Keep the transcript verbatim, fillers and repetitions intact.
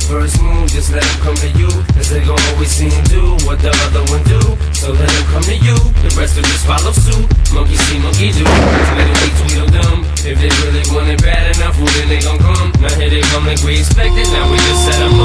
first move, just let them come to you, cause they gon' always see and do what the other one do. So let them come to you, the rest will just follow suit. Monkey see, monkey do, Tweedledee, Tweedledum. If they really want it bad enough, well then they gon' come. Now here they come like we expected, now we just set them